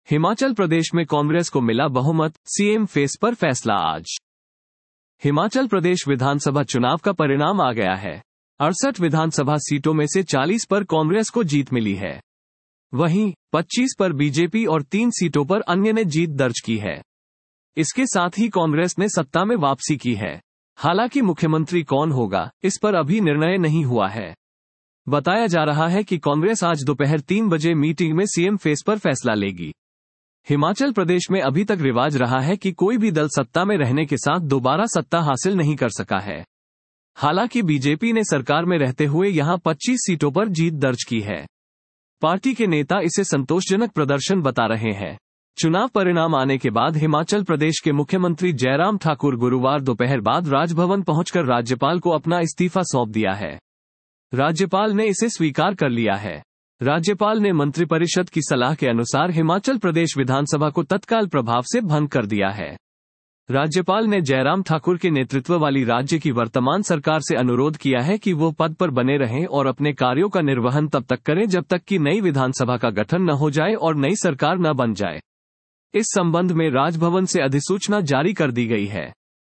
हिमाचल प्रदेश में कांग्रेस को मिला बहुमत, सीएम फेस पर फैसला आज। हिमाचल प्रदेश विधानसभा चुनाव का परिणाम आ गया है। 68 विधानसभा सीटों में से 40 पर कांग्रेस को जीत मिली है। वहीं 25 पर बीजेपी और 3 सीटों पर अन्य ने जीत दर्ज की है। इसके साथ ही कांग्रेस ने सत्ता में वापसी की है। हालांकि मुख्यमंत्री कौन होगा, इस पर अभी निर्णय नहीं हुआ है। बताया जा रहा है कि कांग्रेस आज दोपहर 3 बजे मीटिंग में सीएम फेस पर फैसला लेगी। हिमाचल प्रदेश में अभी तक रिवाज रहा है कि कोई भी दल सत्ता में रहने के साथ दोबारा सत्ता हासिल नहीं कर सका है। हालांकि बीजेपी ने सरकार में रहते हुए यहां 25 सीटों पर जीत दर्ज की है। पार्टी के नेता इसे संतोषजनक प्रदर्शन बता रहे हैं। चुनाव परिणाम आने के बाद हिमाचल प्रदेश के मुख्यमंत्री जयराम ठाकुर गुरुवार दोपहर बाद राजभवन पहुंचकर राज्यपाल को अपना इस्तीफा सौंप दिया है। राज्यपाल ने इसे स्वीकार कर लिया है। राज्यपाल ने मंत्रिपरिषद की सलाह के अनुसार हिमाचल प्रदेश विधानसभा को तत्काल प्रभाव से भंग कर दिया है। राज्यपाल ने जयराम ठाकुर के नेतृत्व वाली राज्य की वर्तमान सरकार से अनुरोध किया है कि वो पद पर बने रहें और अपने कार्यों का निर्वहन तब तक करें जब तक कि नई विधानसभा का गठन न हो जाए और नई सरकार न बन जाए। इस संबंध में राजभवन से अधिसूचना जारी कर दी गई है।